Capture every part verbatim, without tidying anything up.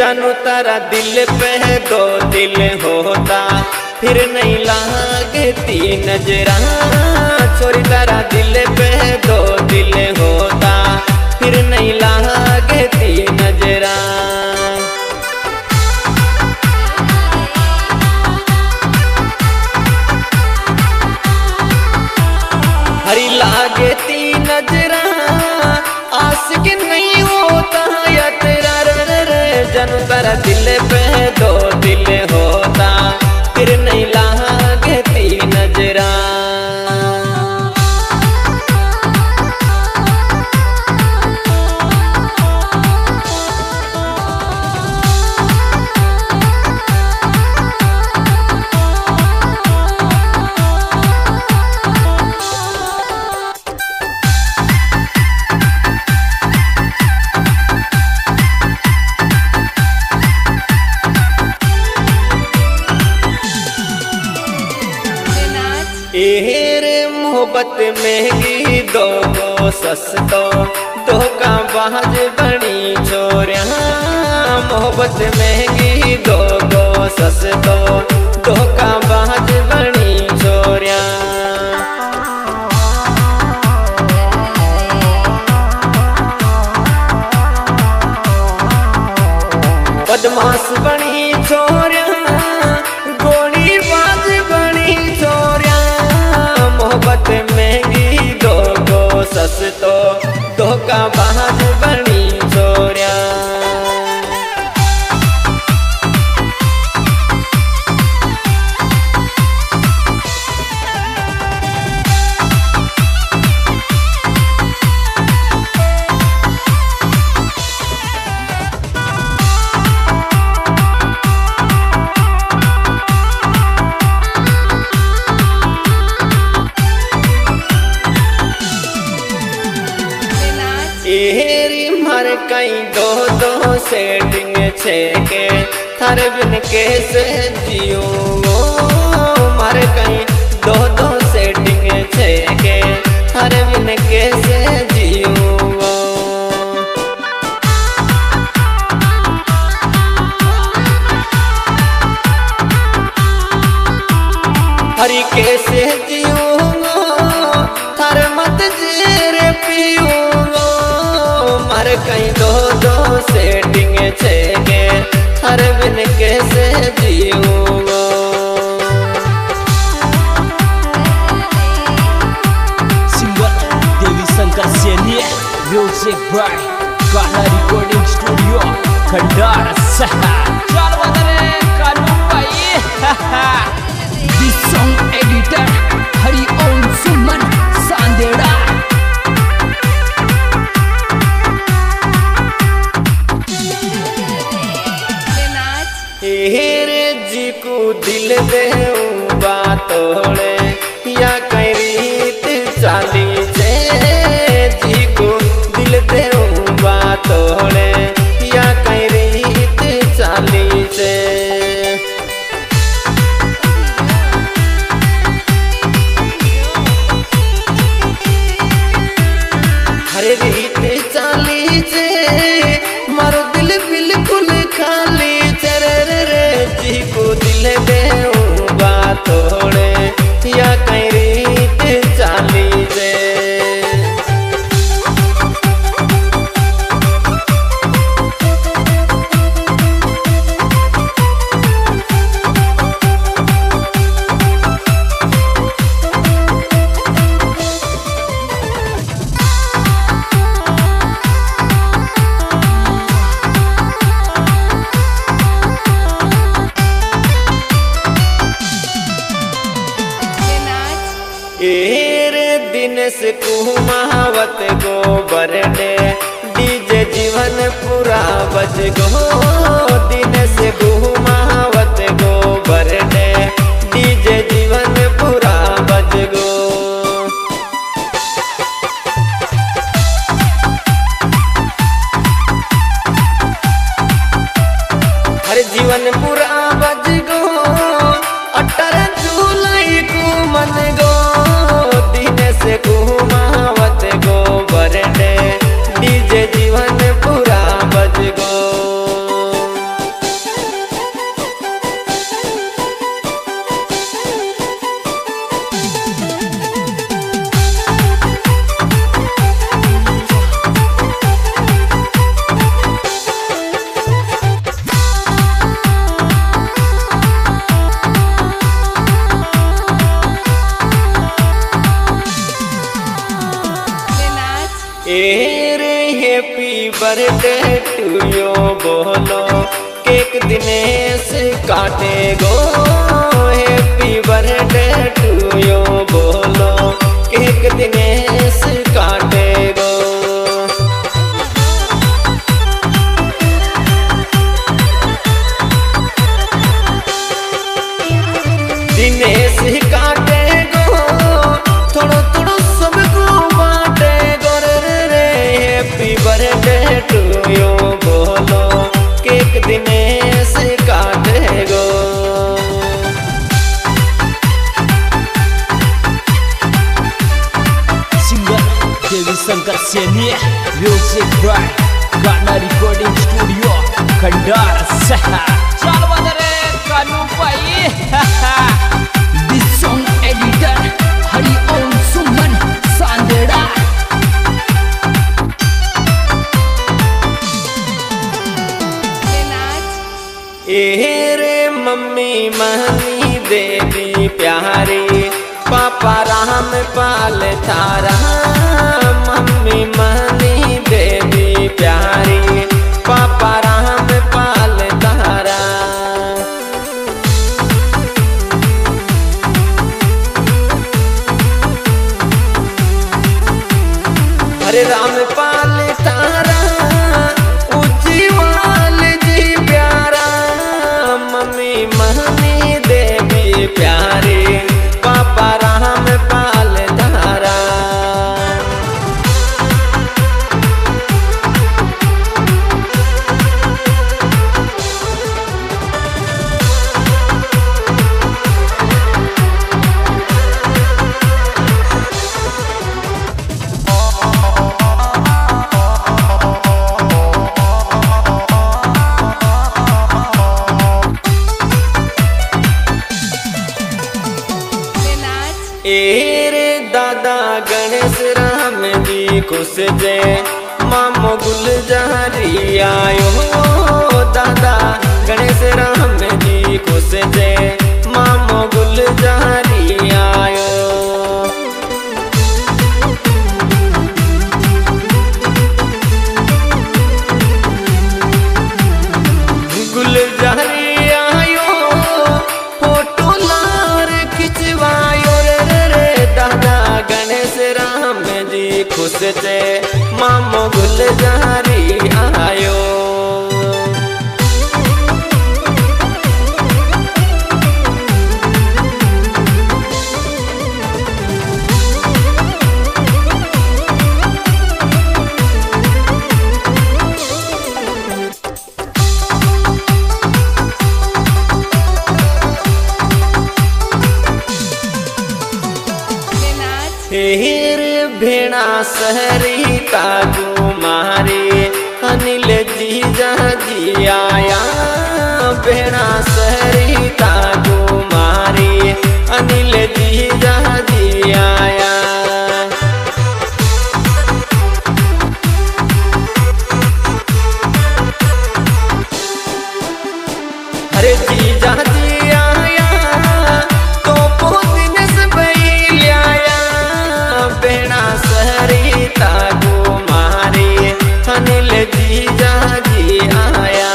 जानू तारा दिल पे दो दिल होता, फिर नहीं लागती नजरा। छोरी तारा दिल पे दो दिल होता, फिर नहीं लागती नजरा। हरी लागती नजरा आशिक नहीं होता या तेरा रे रे। जानू तारा दिल पे दो दिल होता, फिर नहीं लागती नजरा। रे मोहब्बत महंगी दो गो सस्तो, धोखा बाज बनी छोरिया। मोहब्बत महंगी दो गो सस्तो, धोखा बाज बनी छोरिया। बदमाश बनी छोरिया, गोली बाज बनी छोरिया। मोहब्बत महंगी दो गो सस्तो, धोखा बाज बनी छोरिया। एरी मर कई दो दो सेटिंग छे के, थार बिन कैसे जियो। मर कई दो दो सेटिंग छे के, थार बिन कैसे जियो। हरी कैसे जियो थार मत जेरे पियो। मर कई दो दो सेटिंग छे के, हर बिन कैसे जियो। Singer Devi Shankar Saini, music by गाना रिकॉर्डिंग स्टूडियो खंडार शहर। चल बदरे कानू भाई। This song editor Hari Om Suman Sandera. हेरे जी को दिल दे बातोड़े, या कई रीत चाली से। जी को दिल दे बातोड़े, या कई रीत चाली से। हर रीत चाली से मारो दिल बिल्कुल खाली। जी को दिल दे बातोड़े, या कई रीत चाली से। एरे दिन से कुमावत गोबर ने, डीजे जीवन पूरा बज गो। दिन से कुमावत गोबर ने, डीजे जीवन पूरा बज गो। हर जीवन पूरा बज गो, अठारह जुलाई को मन गो। दिन से कुमावत गोबर ने, डीजे जीवन पूरा बज गो। बर्थडे टू यू बोलो केक दिनेश काटे गो। हैप्पी बर्थडे टू यू बोलो केक दिनेश काटे गो। दिनेश काटे गो थोड़ो थोड़ो सबको बांटे गो रे। हैप्पी बर्थडे टू यू बोलो केक दिनेश काटे गो। Singer Devi Shankar Saini music by गाना रिकॉर्डिंग स्टूडियो खंडार सहा। चल बदरे कानू भाई this song editor Hari Om Suman Sandera. ए रे मम्मी महनी देवी प्यारी पापा राम पाल तारा। मम्मी महनी देवी प्यारी पापा राम पाल तारा। हरे राम पाल तारा उज्जवल जी प्यारा। मम्मी महनी देवी प्यारी पापा राम पाल तारा। ए रे दादा गणेश राम जी खुश जे मामो गुलजारी आयो। दादा गणेश राम जी खुश जे मामो गुलजारी आयो। गुलजारी आयो फोटो लार खिंचवायो रे। दादा गणेश राम जी खुश जे मामो गुलजारी आयो। हेर भेड़ा सहरी ताजू मारे अनिल जीजा जी आया। भेड़ा सहरी ताजू मारे अनिल जीजा जी आया। अरे जीजा जी आया तो दिन से बैल आया। बेड़ा सहरी तागो मारे अनिल जीजा जी आया।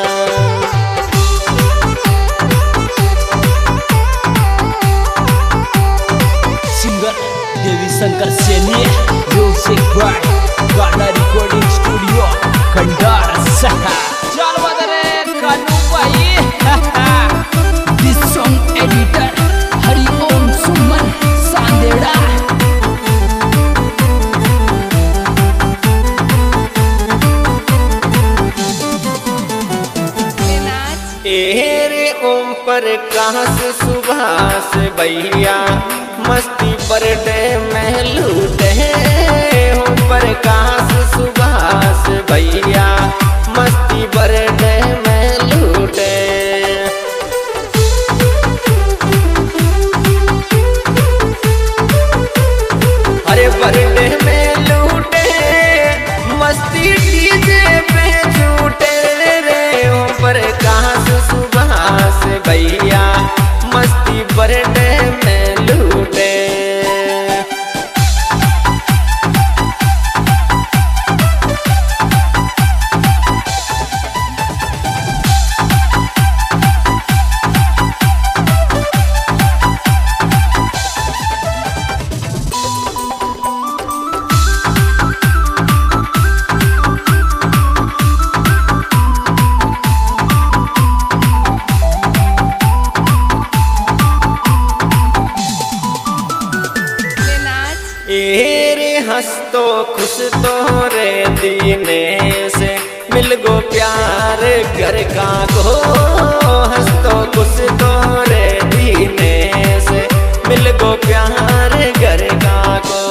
Singer Devi Shankar Saini music by गाना रिकॉर्डिंग स्टूडियो खंडार सहा। चल बदरे कानू भाई this song editor Hari Om Suman Sandera. ए रे ओम प्रकाश सुभाष भैया मस्ती बर्थडे में लूटे। ओम प्रकाश सुभाष भैया मस्ती बर्थडे में लूटे। अरे बर्थडे में लूटे मस्ती डीजे पे झूठे रे। ओम प्रकाश सुभाष भैया मस्ती बर्थडे में लूटे। हंसतो खुश तो रे दीने से मिल गो प्यार घर का को हंसतो खुश तो रे दीने से मिल गो प्यार घर का को।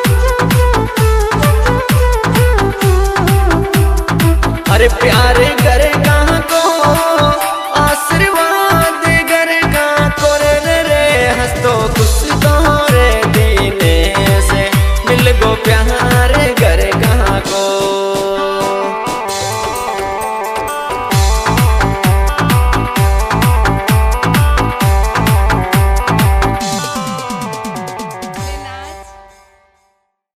अरे प्यार घर